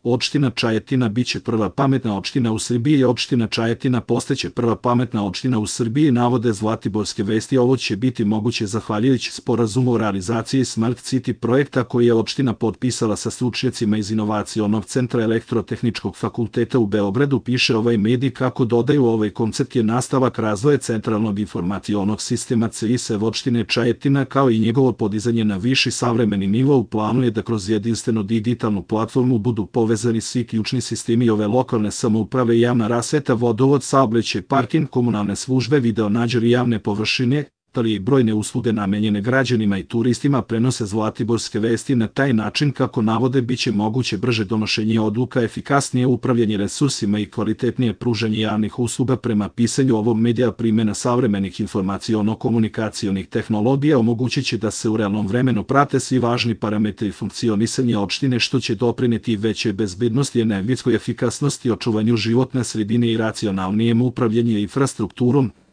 Opština Čajetina biće prva pametna opština u Srbiji. Opština Čajetina postaće prva pametna opština u Srbiji, navode Zlatiborske vesti. Ovo će biti moguće zahvaljujući sporazumu o realizaciji Smart City projekta koji je opština potpisala sa stručnjacima iz Inovacionog centra Elektrotehničkog fakulteta u Beogradu, piše ovaj medij. Kako dodaju, ovaj koncept je nastavak razvoja centralnog informacionog sistema CISEV opštine Čajetina, kao i njegovo podizanje na viši savremeni nivo. U planu je da kroz jedinstvenu digitalnu platformu budu povezani svi ključni sistemi ove lokalne samouprave, javna rasveta, vodovod, saobraćaj, parking, komunalne službe, video nadzor i javne površine, ali i brojne usluge namenjene građanima i turistima, prenose Zlatiborske vesti. Na taj način, kako navode, biće moguće brže donošenje odluka, efikasnije upravljanje resursima i kvalitetnije pružanje javnih usluga. Prema pisanju ovog medija, primjena savremenih informaciono-komunikacionih tehnologija omogućit će da se u realnom vremenu prate svi važni parametri funkcionisanja opštine, što će doprineti veće bezbednosti, energetskoj efikasnosti, očuvanju životne sredine i racionalnijem upravljanju infrastrukturom.